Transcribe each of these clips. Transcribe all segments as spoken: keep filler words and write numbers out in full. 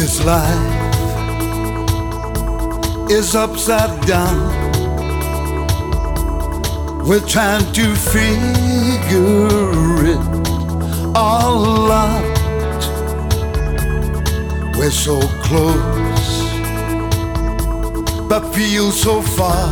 This life is upside down. We're trying to figure it all out. We're so close, but feel so far.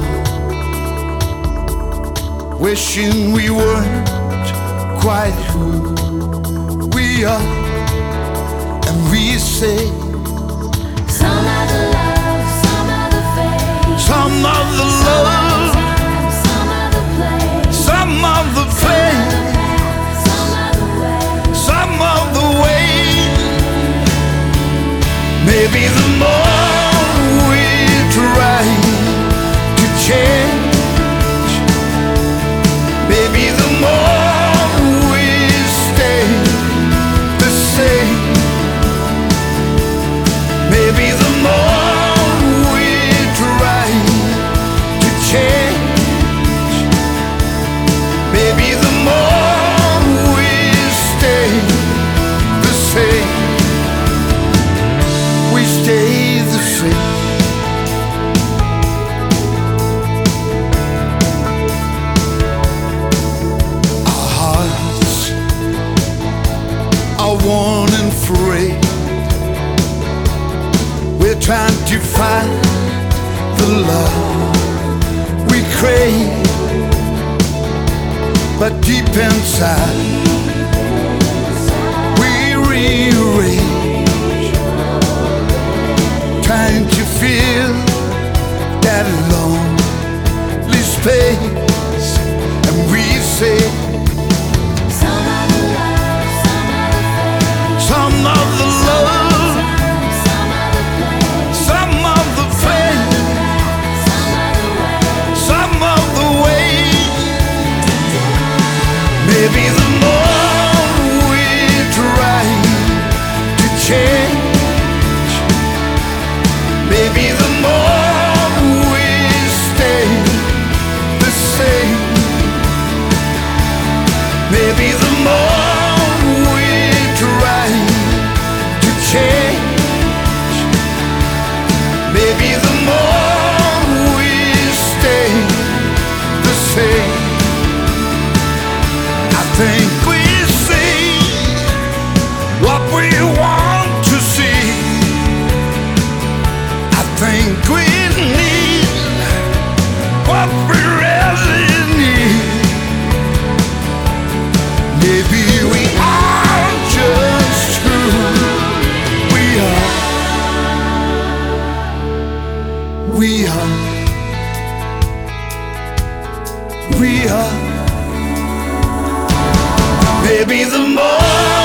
Wishing we weren't quite who we are. And we say some of the love, some of the fate, some of the love, some of the place, some of the pain, some of the way. some of the way. Maybe the more we try to change, maybe the more we stay the same. Maybe the more we try to change, maybe the more we stay the same. We stay the same. Our hearts are worn and frayed. We're trying to find the love we crave, but deep inside we rearrange, trying to fill that lonely space. And we say Some of the love, some of the fate, some of the love, some of the place, some of the pain, some of the way. some of the way. Maybe the more we try to change, maybe the more we stay the same. Maybe the more we try to change, maybe the more we stay the same. I think we see what we want to see. I think we need what we really need. Maybe we are just who we are. We are. We are. Maybe the more